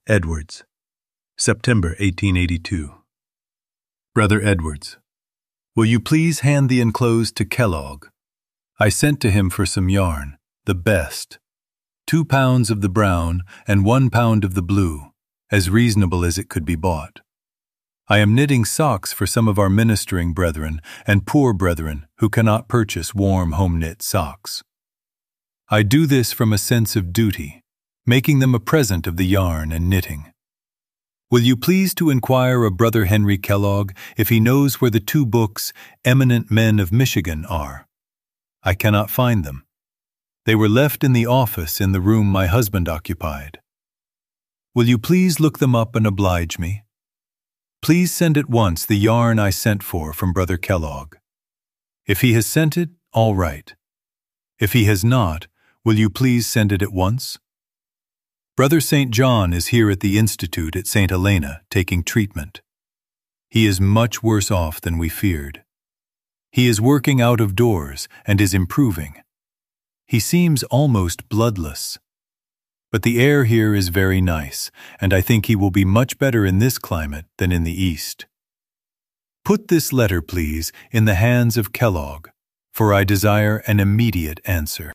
Edwards, September 1882. Brother Edwards, will you please hand the enclosed to Kellogg? I sent to him for some yarn, the best, 2 pounds of the brown and 1 pound of the blue, as reasonable as it could be bought. I am knitting socks for some of our ministering brethren and poor brethren who cannot purchase warm home-knit socks. I do this from a sense of duty, making them a present of the yarn and knitting. Will you please to inquire of Brother Henry Kellogg if he knows where the 2 books, Eminent Men of Michigan, are? I cannot find them. They were left in the office in the room my husband occupied. Will you please look them up and oblige me? Please send at once the yarn I sent for from Brother Kellogg. If he has sent it, all right. If he has not, will you please send it at once? Brother St. John is here at the Institute at St. Helena taking treatment. He is much worse off than we feared. He is working out of doors and is improving. He seems almost bloodless. But the air here is very nice, and I think he will be much better in this climate than in the East. Put this letter, please, in the hands of Kellogg, for I desire an immediate answer.